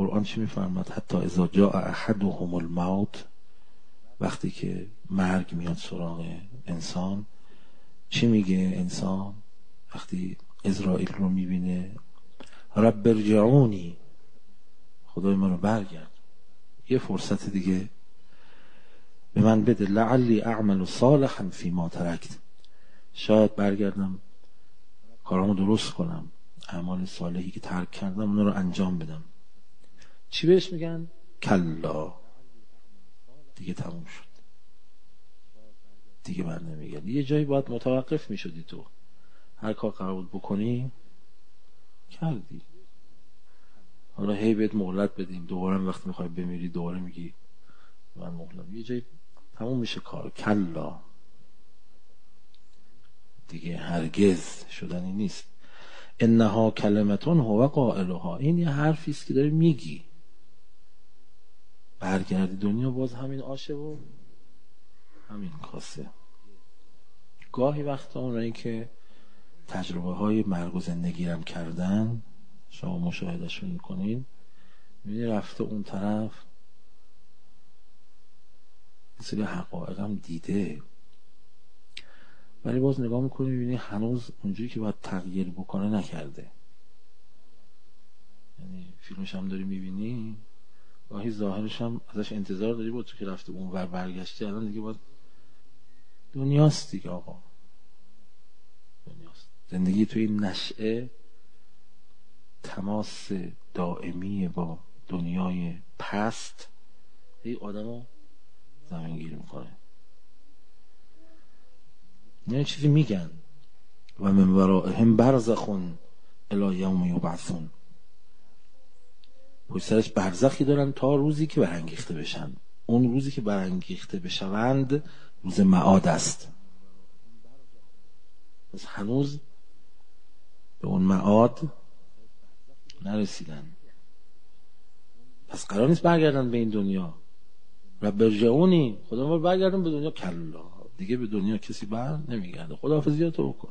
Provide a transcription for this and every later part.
قرآن چی میفرماد؟ حتی اذا جاء احدهم الموت، وقتی که مرگ میاد سراغ انسان چی میگه انسان وقتی عزرائیل رو میبینه؟ رب ارجعونی، خدای منو برگرد، یه فرصت دیگه به من بده، لعلی اعمل صالحا فیما ترکت، شاید برگردم کارامو درست کنم، اعمال صالحی که ترک کردم اون رو انجام بدم. چی بهش میگن؟ کلا، دیگه تموم شد، دیگه بر نمیگردی. یه جایی باید متوقف میشدی، تو هر کار قرار بود بکنی کردی، حالا هی بهت مهلت بدیم، دوباره وقتی میخوای بمیری دوباره میگی من مهلت، یه جایی تموم میشه کار. کلا، دیگه هرگز شدنی نیست. انها کلمتون هو قائلها، این یه حرفی است که داری میگی. برگردی دنیا باز همین آشه و همین کاسه. گاهی وقتا اونایی که تجربه های مرگ و زندگی هم کردن، شما مشاهدهشون میکنین، میبینی رفته اون طرف یه سری حقایق هم دیده، ولی باز نگاه میکنی میبینی هنوز اونجوری که باید تغییر بکنه نکرده. یعنی فیلمش هم داری میبینی، گاهی ظاهرش هم ازش انتظار داری بود تو که رفته اون ور برگشتی، الان دیگه باید دنیاست دیگه آقا، دنیاست. زندگی توی این نشعه تماس دائمی با دنیای پست هی آدمو زمینگیر میکنه. یه چیزی میگن و من ورائهم برزخ الی یوم یبعثون، پشت سرش برزخی دارن تا روزی که برانگیخته بشن. اون روزی که برانگیخته بشوند روز معاد است. پس هنوز به اون معاد نرسیدن، پس قرار نیست برگردن به این دنیا. رب ارجعونی، خدا ما برگردن به دنیا. کلا، دیگه به دنیا کسی بر نمیگرده. خداحافظیاتو بکن،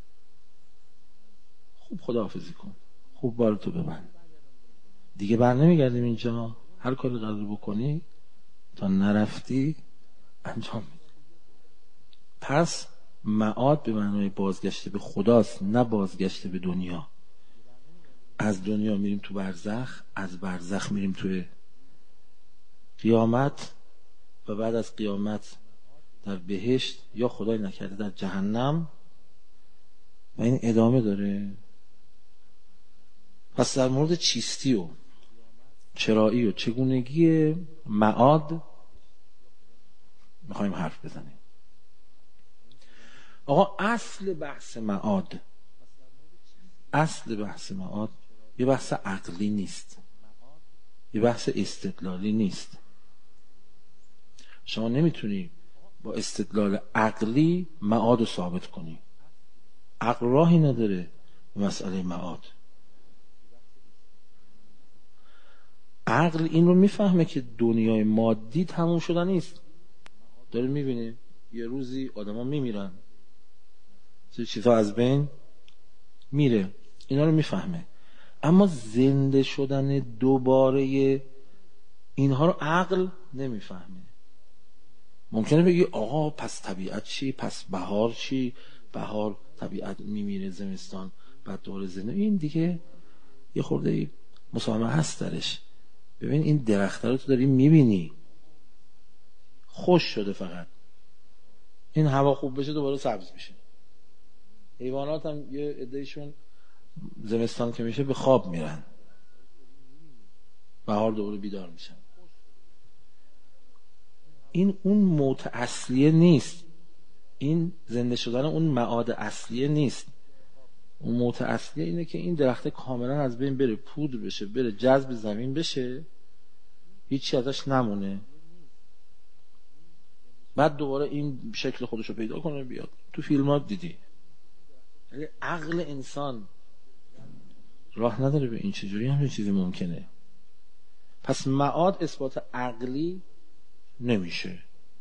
خوب خداحافظی کن، خوب بارتو ببند، دیگه بر نمیگردیم اینجا. هر کاری قرار بکنی تا نرفتی انجام میدی. پس معاد به معنای بازگشت به خداست، نه بازگشت به دنیا. از دنیا میریم تو برزخ، از برزخ میریم توی قیامت و بعد از قیامت در بهشت یا خدای نکرده در جهنم، و این ادامه داره. پس در مورد چیستی و چرایی و چگونگی معاد میخوایم حرف بزنیم. آقا اصل بحث معاد یه بحث عقلی نیست، یه بحث استدلالی نیست. شما نمیتونی با استدلال عقلی معاد رو ثابت کنی. عقل راهی نداره به مسئله معاد. عقل این رو میفهمه که دنیای مادی تموم شدن نیست. داره میبینه یه روزی آدم ها میمیرن، چیزها از بین میره، اینا رو میفهمه. اما زنده شدن دوباره اینها رو عقل نمیفهمه. ممکنه بگی آقا پس طبیعت چی؟ پس بهار چی؟ بهار طبیعت میمیره، زمستان بعد دوباره زنده. این دیگه یه خورده مسامحه هست درش. ببین این درخت رو تو داری میبینی خوش شده، فقط این هوا خوب بشه دوباره سبز میشه. حیوانات هم یه عدهشون زمستان که میشه به خواب میرن، بهار دوباره بیدار میشن. این اون موت اصلیه نیست، این زنده شدن اون معاد اصلیه نیست. اون موت اصلیه اینه که این درخت کاملا از بین بره، پودر بشه، بره جذب زمین بشه، هیچی ازش نمونه، بعد دوباره این شکل خودشو پیدا کنه بیاد. تو فیلمات دیدی. یعنی عقل انسان راه نداره به این. چجوری همین چیزی ممکنه؟ پس معاد اثبات عقلی نمیشه.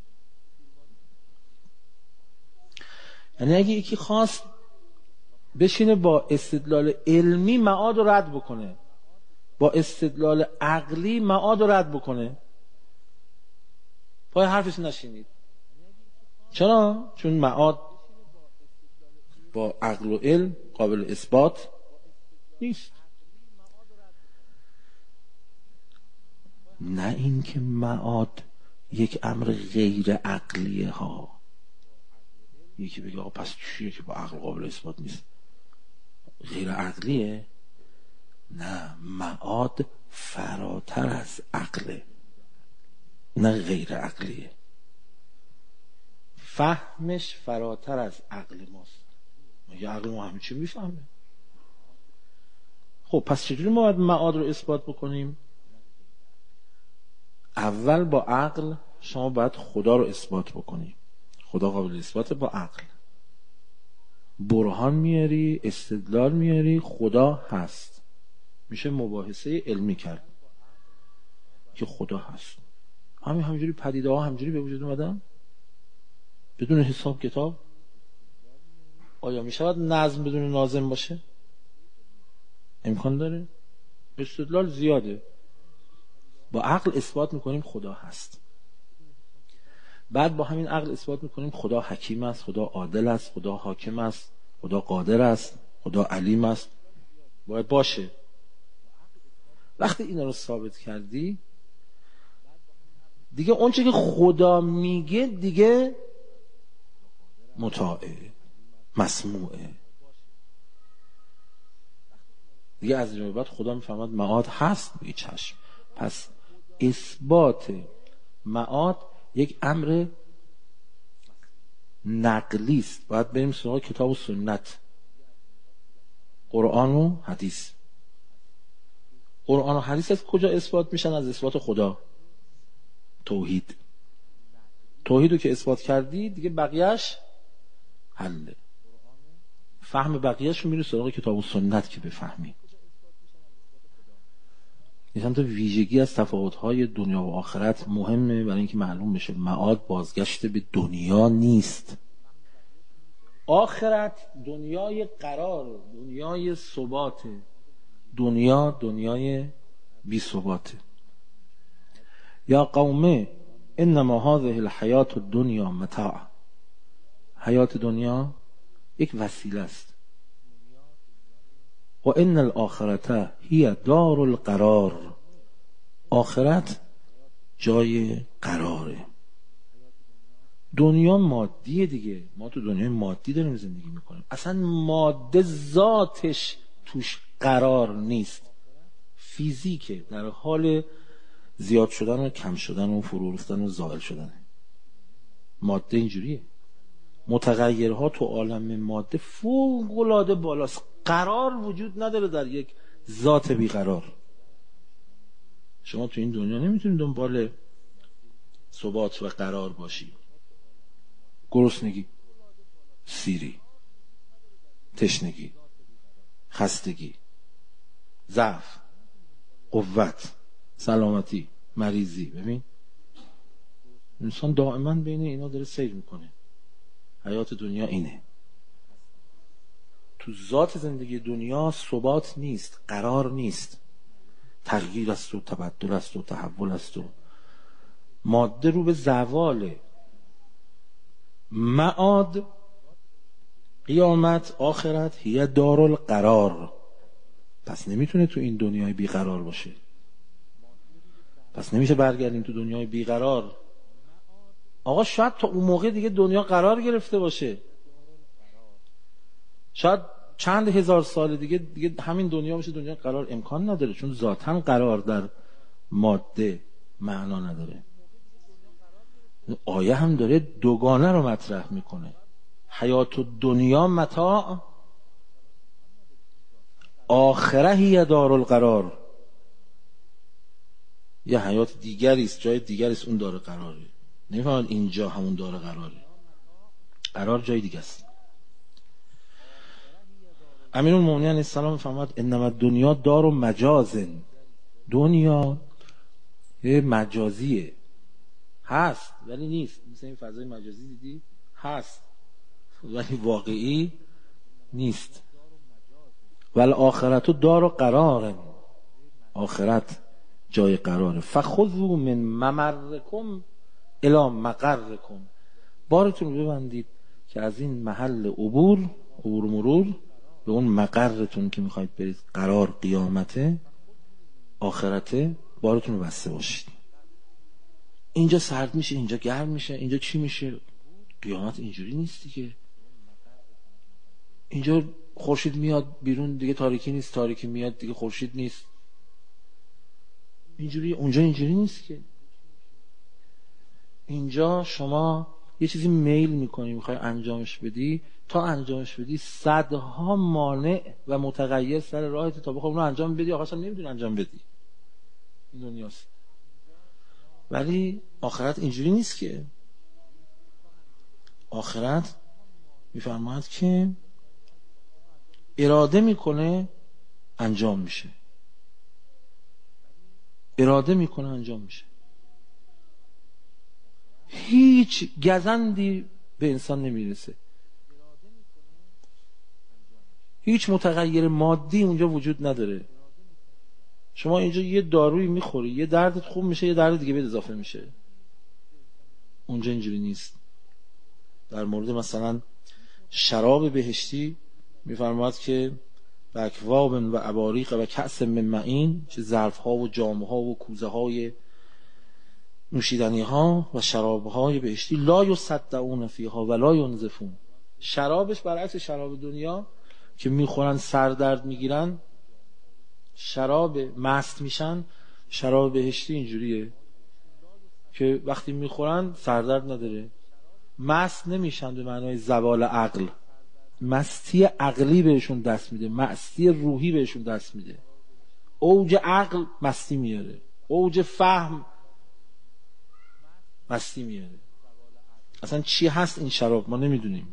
یعنی اگه یکی خواست بشینه با استدلال علمی معاد رو رد بکنه، با استدلال عقلی معاد رو رد بکنه. پای حرفش نشینید. چرا؟ چون معاد با عقل و علم قابل اثبات نیست. نه اینکه معاد یک امر غیر عقلیه ها. یکی بگه آقا پس چیه که با عقل قابل اثبات نیست؟ غیر عقلیه؟ نه، معاد فراتر از عقله، نه غیر عقلیه. فهمش فراتر از عقل ماست. مگه عقل ما همه چی میفهمه؟ خب پس چجوری ما باید معاد رو اثبات بکنیم؟ اول با عقل شما باید خدا رو اثبات بکنی. خدا قابل اثباته با عقل. برهان میاری، استدلال میاری، خدا هست. میشه مباحثه علمی کرد که خدا هست. همینجوری پدیده ها همینجوری به وجود اومدن بدون حساب کتاب. آیا میشود نظم بدون ناظم باشه؟ امکان داره؟ استدلال زیاده. با عقل اثبات میکنیم خدا هست. بعد با همین عقل اثبات میکنیم خدا حکیم است، خدا عادل است، خدا حاکم است، خدا قادر است، خدا علیم است. باید باشه. وقتی اینا رو ثابت کردی دیگه اونچه که خدا میگه دیگه مطاعه، مسموعه. دیگه از این بعد خدا میفهمد معاد هست. بگی چشم. پس اثبات معاد یک امر نقلی است. باید بریم سراغ کتاب و سنت، قرآن و حدیث. قرآن و حدیث از کجا اثبات میشن؟ از اثبات خدا. توحید. توحیدو که اثبات کردی دیگه بقیهش حله. فهم بقیهش رو میری سراغ کتاب و سنت که بفهمی. یه تا ویژگی از تفاوت‌های دنیا و آخرت مهمه برای اینکه معلوم بشه معاد بازگشت به دنیا نیست. آخرت دنیای قرار، دنیای ثبات. دنیا دنیای بی ثباته. یا قوم انما هذه الحیات الدنیا متاع. حیات دنیا یک وسیله است. و ان الاخرته هی دار القرار. آخرت جای قراره. دنیا مادیه دیگه. ما تو دنیای مادی داریم زندگی میکنیم. اصلا ماده ذاتش توش قرار نیست. فیزیکه، در حال زیاد شدن و کم شدن و فرو رفتن و زائل شدن. ماده اینجوریه. متغیرها تو عالم ماده فوق‌العاده بالاست. قرار وجود نداره در یک ذات بیقرار. شما تو این دنیا نمیتونید دنبال ثبات و قرار باشی. گرسنگی، سیری، تشنگی، خستگی، ضعف، قوت، سلامتی، مریضی. ببین انسان دائما بین اینا داره سیر میکنه. حیات دنیا اینه. تو ذات زندگی دنیا ثبات نیست، قرار نیست. تغییر است و تبدل است و تحول است و ماده رو به زواله. معاد، قیامت، آخرت هی دارالقرار. پس نمیتونه تو این دنیای بیقرار باشه. پس نمیشه برگردیم تو دنیای بیقرار. آقا شاید تا اون موقع دیگه دنیا قرار گرفته باشه. شاید چند هزار سال دیگه همین دنیا باشه دنیا قرار. امکان نداره، چون ذاتاً قرار در ماده معنا نداره. آیه هم داره دوگانه رو مطرح میکنه. حیات دنیا متاع، آخره هی دارالقرار. یه حیات دیگری است، جای دیگری است، اون داره قراره. نمیفهمن اینجا همون داره قراره. قرار جای دیگه است. امیرالمومنین علیه السلام فرمود انما الدنیا دار و مجازن. دنیا یه مجازیه، هست ولی نیست. مثل این فضای مجازی دیدی؟ هست ولی واقعی نیست. ولی آخرت دار و قرارن. آخرت جای قراره. فخذوا من ممرکم الی مقرکم، بارتون رو ببندید که از این محل عبور مرور به اون مقرتون که میخواید برید، قرار قیامته، آخرته، بارتون رو بسته باشید. اینجا سرد میشه، اینجا گرم میشه، اینجا چی میشه؟ قیامت اینجوری نیستی که اینجا خورشید میاد بیرون دیگه تاریکی نیست، تاریکی میاد دیگه خورشید نیست. اینجوری اونجا اینجوری نیست که. اینجا شما یه چیزی میل میکنی میخوای انجامش بدی، تا انجامش بدی صدها مانع و متغیر سر راهت تا بخوای اونو انجام بدی، آخرش هم نمیتونی انجام بدی. این دنیاست. ولی آخرت اینجوری نیست که. آخرت میفرماید که اراده میکنه انجام میشه، اراده میکنه انجام میشه. هیچ گزندی به انسان نمیرسه، هیچ متغیر مادی اونجا وجود نداره. شما اینجا یه دارویی میخوری، یه دردت خوب میشه، یه درد دیگه به اضافه میشه. اونجا اینجوری نیست. در مورد مثلا شراب بهشتی میفرماید که اکواب و اباریق و کأس من معین، چه ظرف ها و جام ها و کوزه های نوشیدنی ها و شراب های بهشتی، لا یصدعون فیها ولا ینزفون. شرابش برعکس شراب دنیا که میخورن سردرد میگیرن، شراب مست میشن. شراب بهشتی اینجوریه که وقتی میخورن سردرد نداره، مست نمیشن به معنای زوال عقل، مستی عقلی بهشون دست میده، مستی روحی بهشون دست میده. اوج عقل مستی میاره، اوج فهم مستی میاره. اصلا چی هست این شراب ما نمیدونیم،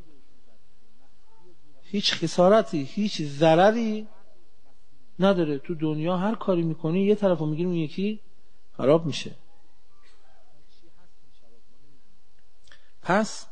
هیچ خسارتی هیچ ضرری نداره. تو دنیا هر کاری میکنی یه طرفو میگیری اون یکی خراب میشه. پس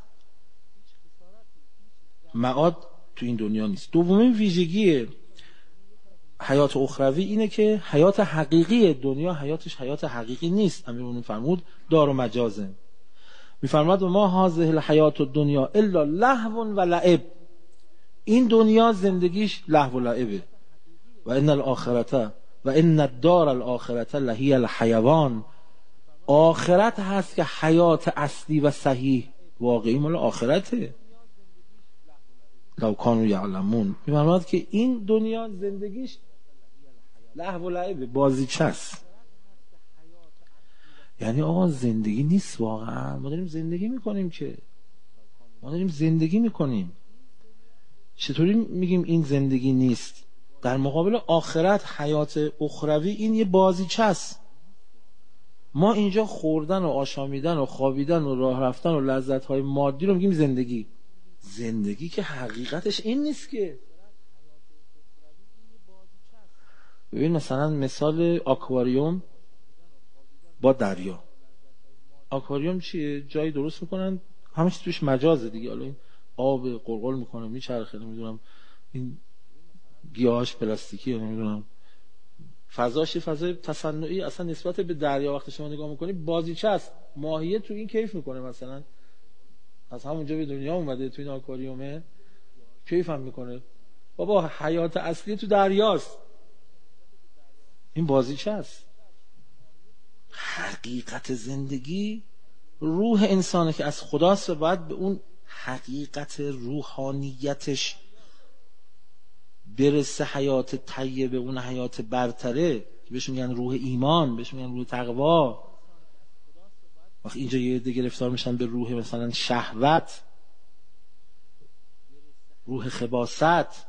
معاد تو این دنیا نیست. دومین ویژگی حیات اخروی اینه که حیات حقیقی دنیا حیاتش حیات حقیقی نیست. امیرالمومنین فرمود دار و مجازه. میفرماد ما هذه الحیات الدنیا الا لهو و لعب، این دنیا زندگیش لهو و لعبه. و ان الاخرته و ان الدار الاخرته لهی الحیوان، آخرت هست که حیات اصلی و صحیح واقعی مال آخرته. لو کانوا یعلمون. میفرماد که این دنیا زندگیش لهو و لعبه، بازیچه است. یعنی آقا زندگی نیست واقعا، ما داریم زندگی میکنیم که ما داریم زندگی میکنیم. چطوری میگیم این زندگی نیست؟ در مقابل آخرت حیات اخروی این یه بازیچه است. ما اینجا خوردن و آشامیدن و خوابیدن و راه رفتن و لذت‌های مادی رو میگیم زندگی. زندگی که حقیقتش این نیست که. ببین مثلا مثال آکواریوم با دریا. آکواریوم چیه؟ جایی درست میکنن همه چی توش مجازه دیگه. حالا این آب قلقل میکنه میچرخه، نمیدونم این گیاهاش پلاستیکیه، نمیدونم فضاش فضای تصنعی. اصلا نسبت به دریا وقتی شما نگاه میکنی بازیچه است. ماهیه تو این کیف میکنه، مثلا از همونجا به دنیا اومده تو این آکواریومه، کیف هم میکنه. بابا حیات اصلی تو دریاست، این بازیچه است. حقیقت زندگی روح انسانه که از خداست و باید به اون حقیقت روحانیتش برسه. حیات طیبه، اون حیات برتره که بهش میگن روح ایمان، بهش میگن روح تقوا. وقتی اینجا یه عده گرفتار میشن به روح مثلا شهوت، روح خباثت،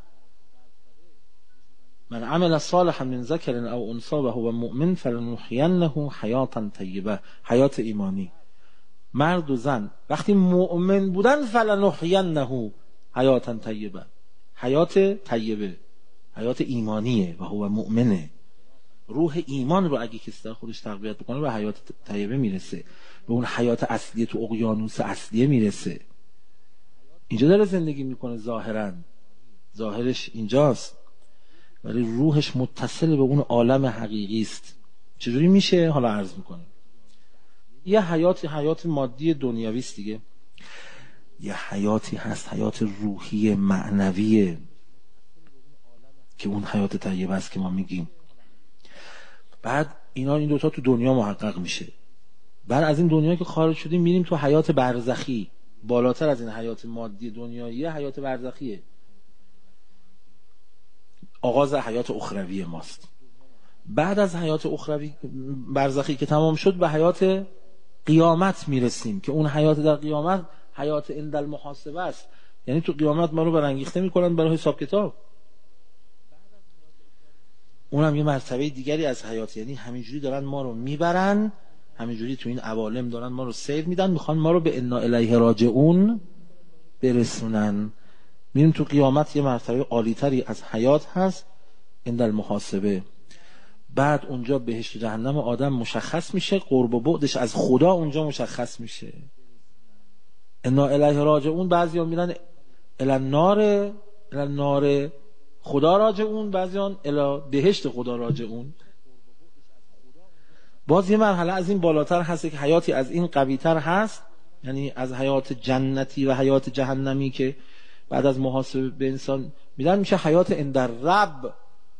من عمل صالحا من ذکر او انثی و هو مؤمن فلنحینه حیاتا طیبه، حیات ایمانی. مرد و زن وقتی مؤمن بودن فلنحینه حیاتا طیبه، حیات طیبه، حیات ایمانیه و هو مؤمنه. روح ایمان رو اگه کسی در خودش تقویت بکنه به حیات طیبه میرسه، به اون حیات اصلی تو اقیانوس اصلیه میرسه. اینجا داره زندگی میکنه، ظاهرش اینجاست. ولی روحش متصل به اون عالم حقیقی است. چجوری میشه؟ حالا عرض میکنم. یه حیات مادی دنیوی است دیگه، یه حیاتی هست، حیات روحی معنویه که اون حیات طیبه است که ما میگیم. بعد این دوتا تو دنیا محقق میشه. بعد از این دنیا که خارج شدیم میریم تو حیات برزخی، بالاتر از این حیات مادی دنیاییه، حیات برزخیه، آغاز حیات اخروی ماست. بعد از حیات اخروی برزخی که تمام شد به حیات قیامت میرسیم که اون حیات در قیامت حیات عند المحاسبه است. یعنی تو قیامت ما رو برانگیخته میکنن برای حساب کتاب. اونم یه مرتبه دیگری از حیات، یعنی همینجوری دارن ما رو میبرن، همینجوری تو این عوالم دارن ما رو سیر میدن، میخوان ما رو به انا الیه راجعون برسونن. میریم تو قیامت، یه مرتبه عالیتری از حیات هست عند المحاسبه. بعد اونجا بهشت و جهنم آدم مشخص میشه، قرب و بعدش از خدا اونجا مشخص میشه. انا الیه راجعون، بعضیا میرن الی النار خدا راجعون، بعضیان الی بهشت خدا راجعون. باز یه مرحله از این بالاتر هست که حیاتی از این قوی‌تر هست، یعنی از حیات جنتی و حیات جهنمی که بعد از محاسبه به انسان میدن، میشه حیات عند الرب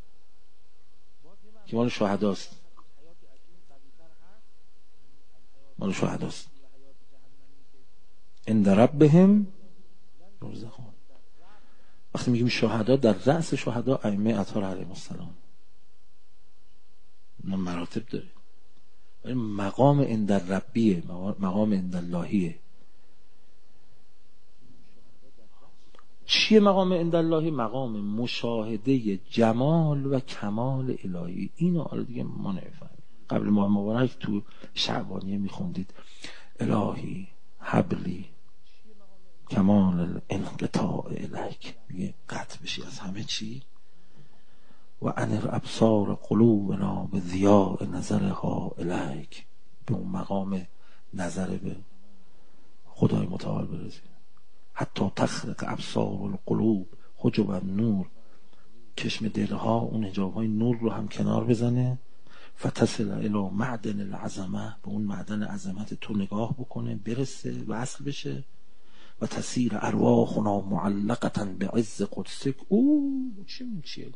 که مال شهداست. مال شهداست. عند ربهم یرزقون. وقتی میگیم شهدا، در رأس شهدا ائمه اطهار علیهم السلام. اون مراتب داره. ولی مقام عند الربیه، مقام عند اللهیه. چیه مقام عند اللهی؟ مقام مشاهده جمال و کمال الهی. اینو حالا دیگه ما نمیفهمیم. قبل ماه مبارک تو شعبانیه میخوندید الهی حبلی کمال الانقطاع الیک، میگه قطع بشی از همه چی. و انر ابصار قلوبنا به ضیاء نظرها الیک، به اون مقام نظر به خدای متعال برسی. حتی تخرق ابصار القلوب حجب النور، چشم دلها اون حجابهای نور رو هم کنار بزنه. فتصل الی معدن العظمه، به اون معدن عظمت تو نگاه بکنه، برسه، وصل بشه. و تسیر ارواحنا معلقه بعز قدسک. چیه؟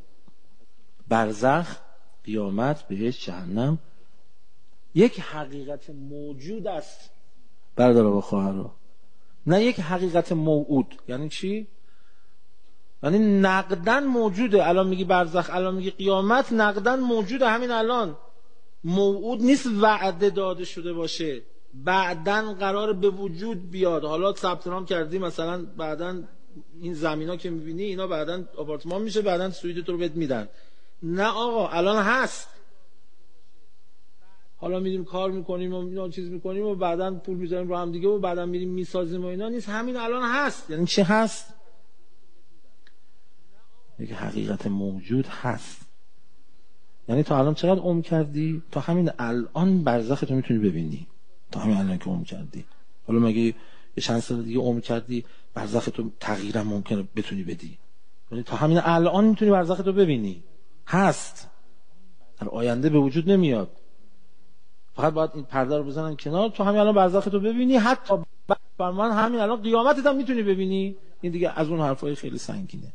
برزخ، قیامت، بهشت، جهنم یک حقیقت موجود است برادر و خواهرها، نه یک حقیقت موعود. یعنی چی؟ یعنی نقدن موجوده. الان میگی برزخ، الان میگی قیامت، نقدن موجوده همین الان. موعود نیست وعده داده شده باشه، بعدن قرار به وجود بیاد. حالا ثبت نام کردی مثلا بعدن این زمینا که میبینی اینا بعدن آپارتمان میشه، بعدن سویت تو رو بهت میدن. نه آقا، الان هست. حالا میریم کار میکنیم و اینا چیز میکنیم و بعدن پول میذاریم رو هم دیگه و بعدن میریم میسازیم و اینا نیست، همین الان هست. یعنی چی هست؟ یک حقیقت موجود هست. یعنی تا الان چقدر عمر کردی؟ تا همین الان برزخ تو میتونی ببینی، تا همین الان که عمر کردی. حالا مگه یه چند سال دیگه عمر کردی، برزخ تو تغییرم ممکنه بتونی بدی. یعنی تا همین الان میتونی برزخ تو ببینی، هست، در آینده به وجود نمیاد. فقط باید این پرده رو بزنن کنار، تو همین الان برزخ تو ببینی. حتی فرمان همین الان قیامتت هم میتونی ببینی. این دیگه از اون حرفای خیلی سنگینه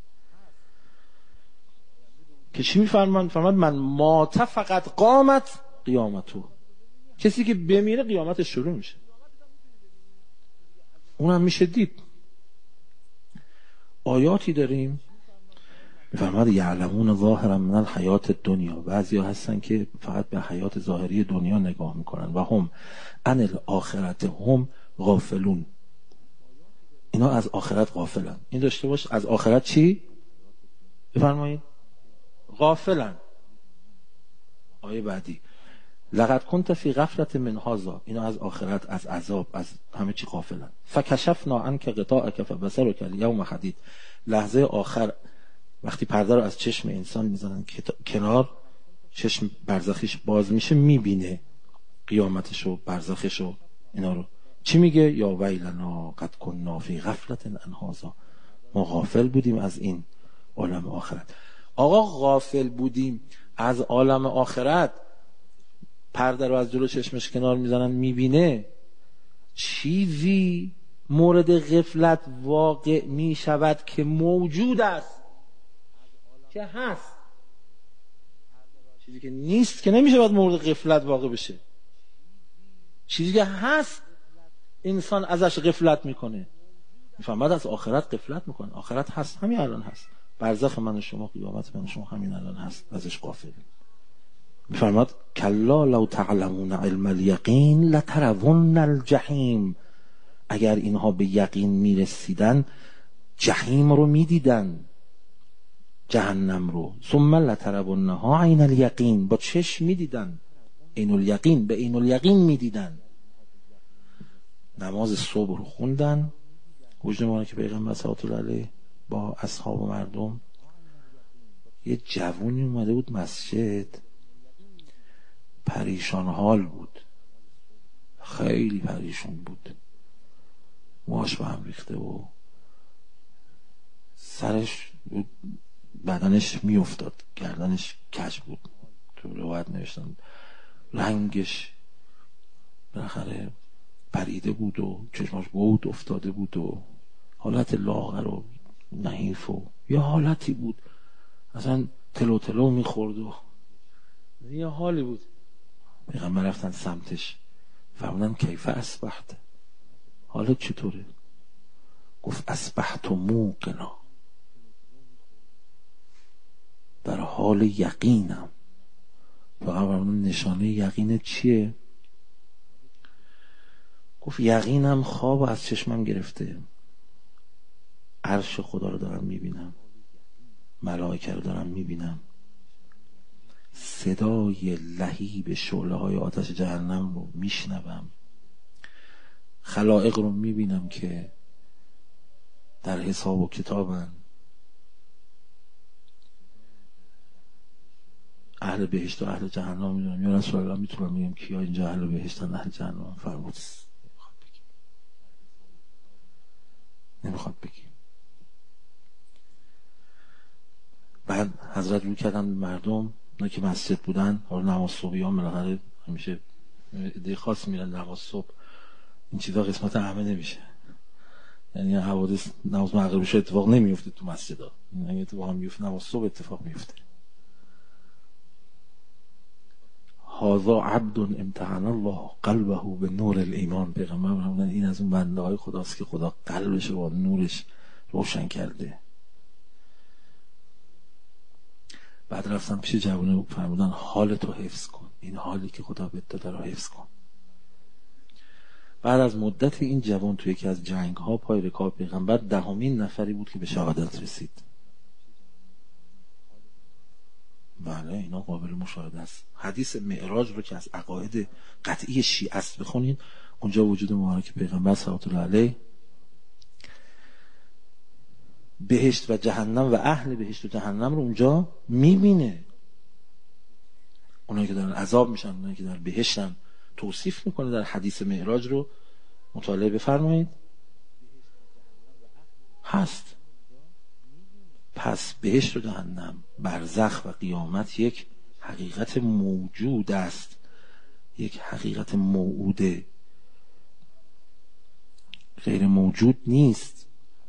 که چی میفرمان؟ فرمان من مات فقط قامت قیامتو، کسی که بمیره قیامتش شروع میشه. اونم میشه دید. آیاتی داریم میفرماد یعلمون ظاهرا من الحیات الدنیا. بعضیا هستن که فقط به حیات ظاهری دنیا نگاه میکنن و هم عن الاخرت هم غافلون. اینا از آخرت غافلن. این داشته باش، از آخرت چی؟ بفرمایید. غافلن. آیه بعدی لقد كنت فی غفلة من هذا، اینا از آخرت، از عذاب، از همه چی غافلن. فکشفنا عنک غطاءک فبصرک الیوم حدید. لحظه آخر وقتی پرده رو از چشم انسان میزنن کنار، چشم برزخیش باز میشه، میبینه قیامتشو، برزخشو، اینا رو. چی میگه؟ یا ویلنا قد کنا فی غفلة عن هذا، ما غافل بودیم از این عالم آخرت. آقا غافل بودیم از عالم آخرت، پرده رو از جلو چشمش کنار میزنن میبینه، چیزی مورد غفلت واقع میشود که موجود است، که هست. چیزی که نیست که نمیشه باید مورد غفلت واقع بشه. چیزی که هست انسان ازش غفلت میکنه. میفهمد از آخرت غفلت میکنه. آخرت هست، همین الان هست. برزخ من و شما، قیامت من و شما همین الان هست، ازش غافل. میفرماد کلا لو تعلمون علم الیقین لترون الجحیم. اگر اینها به یقین میرسیدن جحیم رو میدیدن، جهنم رو. ثم لترونها عین الیقین، با چشم میدیدن، عین الیقین، به عین الیقین میدیدن. نماز صبح رو خوندن، وجود ما که پیغمبر صلی الله علیه با اصحاب و مردم. یه جوونی اومده بود مسجد، پریشان حال بود، خیلی پریشان بود، موهاش به هم ریخته و سرش بدنش میافتاد، گردنش کج بود، تو روایت نوشتن رنگش بالاخره پریده بود و چشماش بود افتاده بود و حالت لاغر و نحیف و یه حالتی بود، اصلا تلو تلو میخورد و یه حالی بود. پیغمبر رفتن سمتش، فرمودن کیف اصبحت، حالت چطوره؟ گفت اصبحت موقنا، در حال یقینم. فرمودن نشانه یقینت چیه؟ گفت یقینم خواب از چشمم گرفته، عرش خدا رو دارم میبینم، ملائکه رو دارم میبینم، صدای لهیب شعله های آتش جهنم رو میشنوم، خلائق رو میبینم که در حساب و کتابن، اهل بهشت و اهل جهنم میدونم. یا رسول الله میتونم میگم کیا اینجا اهل بهشتن اهل جهنم؟ فرمود نمیخواد بگی. بعد حضرت رو کردن به مردم، اونا که مسجد بودن، حالا نماز صبحی ها بالاخره همیشه عده خاص میرن نماز صبح، این چیزا قسمت همه نمیشه، یعنی حوادث نماز مغربش اتفاق نمیفته تو مسجدها، این اتفاق میفته نماز صبح اتفاق میفته. هذا عبد امتحن الله قلبه به نور الایمان. پیغمبر فرمودن این از اون بنده های خداست که خدا قلبش رو با نورش روشن کرده. بعد رفتم پیش جوونه، فرمودن حالتو حفظ کن، این حالی که خدا بهت داده رو حفظ کن. بعد از مدت این جوان توی یکی از جنگ ها پای رکاب پیغمبر 10مین نفری بود که به شهادت رسید. بله اینا قابل مشاهده است. حدیث معراج رو که از عقاید قطعی شیعه است بخونین، اونجا وجود مبارک پیغمبر صلی الله علیه بهشت و جهنم و اهل بهشت و جهنم رو اونجا میبینه. اونایی که دارن عذاب میشن، اونایی که در بهشتن، توصیف میکنه در حدیث معراج رو مطالعه بفرمایید، هست. پس بهشت و جهنم، برزخ و قیامت یک حقیقت موجود است، یک حقیقت موعوده، غیر موجود نیست.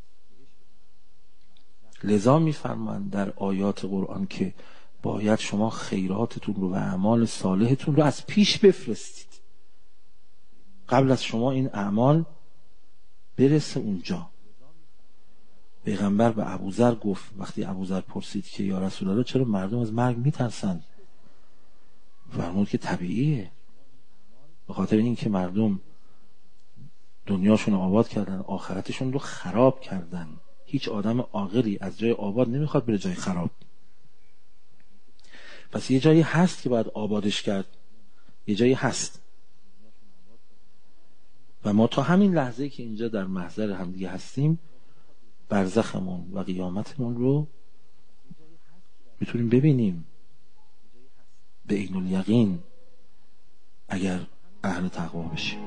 لذا میفرمایند در آیات قرآن که باید شما خیراتتون رو و اعمال صالحتون رو از پیش بفرستید، قبل از شما این اعمال برسه اونجا. پیغمبر به ابوذر گفت، وقتی ابوذر پرسید که یا رسول الله چرا مردم از مرگ میترسن؟ فرمود که طبیعیه، به خاطر این که مردم دنیاشون رو آباد کردن، آخرتشون رو خراب کردن. هیچ آدم عاقلی از جای آباد نمیخواد بره جای خراب. پس یه جایی هست که باید آبادش کرد، یه جایی هست و ما تا همین لحظه که اینجا در محضر همدیگه هستیم، برزخمون و قیامتمون رو میتونیم ببینیم به عین الیقین اگر اهل تقوا بشیم.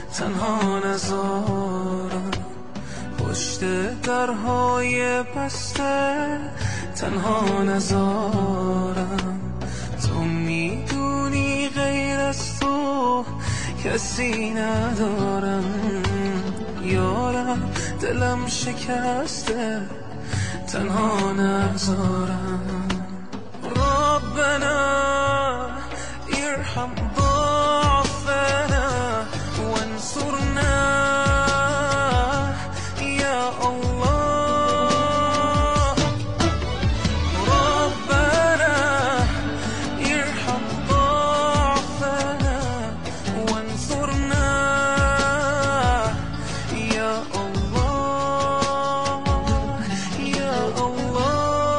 تنها نذارم، پشت درهای بسته تنها نذارم. تو میدونی غیر از تو کسی ندارم، یارم دلم شکسته تنها نذارم. ربنا ارحم ضعفنا وانصرنا یا الله. ربنا ارحم ضعفنا وانصرنا یا الله یا الله.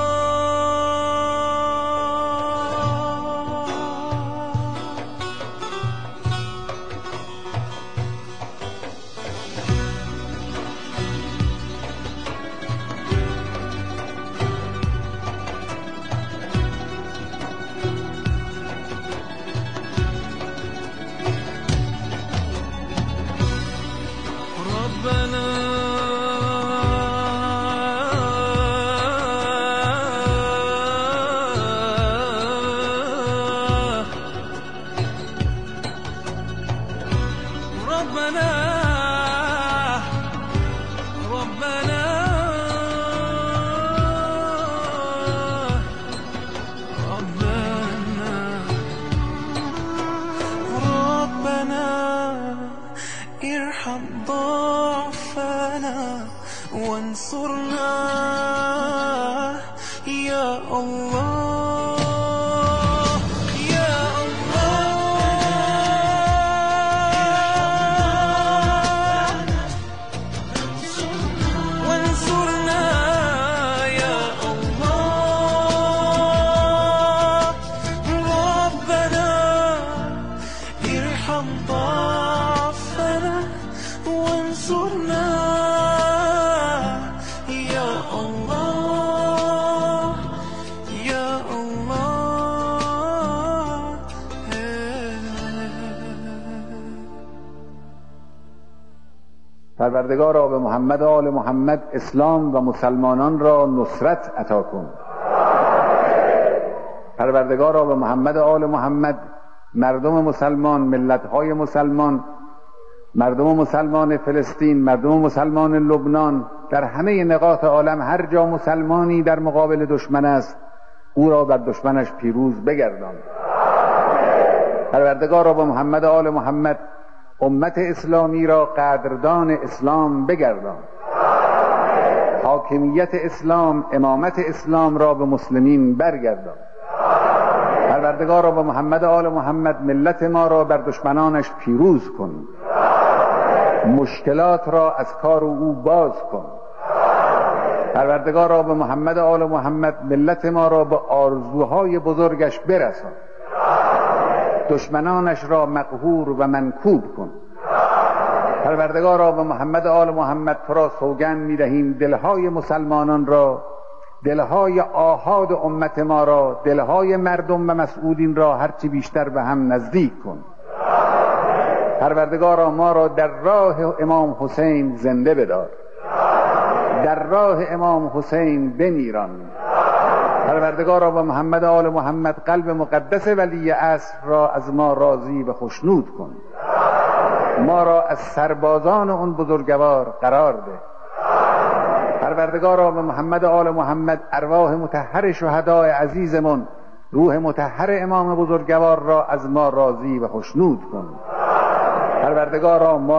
ربنا ربنا ربنا ربنا ارحم ضعفنا وانصرنا يا الله يا الله. وانصرنا يا الله. ربنا ارحم ضعفنا وانصرنا يا الله يا الله. پروردگارا به محمد و آل محمد اسلام و مسلمانان را نصرت عطا کن. پروردگارا به محمد و آل محمد مردم مسلمان، ملت‌های مسلمان، مردم مسلمان فلسطین، مردم مسلمان لبنان، در همه نقاط عالم هر جا مسلمانی در مقابل دشمن است او را بر دشمنش پیروز بگردان. پروردگارا با محمد و آل محمد امت اسلامی را قدردان اسلام بگردان. حاکمیت اسلام، امامت اسلام را به مسلمین برگردان. پروردگارا با محمد و آل محمد ملت ما را بر دشمنانش پیروز کن. مشکلات را از کار او باز کن. پروردگارا به محمد و آل محمد ملت ما را به آرزوهای بزرگش برسان. دشمنانش را مقهور و منکوب کن. پروردگارا به محمد و آل محمد تو را سوگند می‌دهیم دلهای مسلمانان را، دلهای آحاد امت ما را، دلهای مردم و مسئولین را هرچی بیشتر به هم نزدیک کن. پروردگارا ما را در راه امام حسین زنده بدار، در راه امام حسین بمیران. پروردگارا با محمد آل محمد قلب مقدس ولی عصر را از ما راضی و خشنود کن. ما را از سربازان اون بزرگوار قرار ده. پروردگارا به محمد آل محمد ارواح مطهر شهدای عزیزمون، روح مطهر امام بزرگوار را از ما راضی و خشنود کن. پروردگارا ما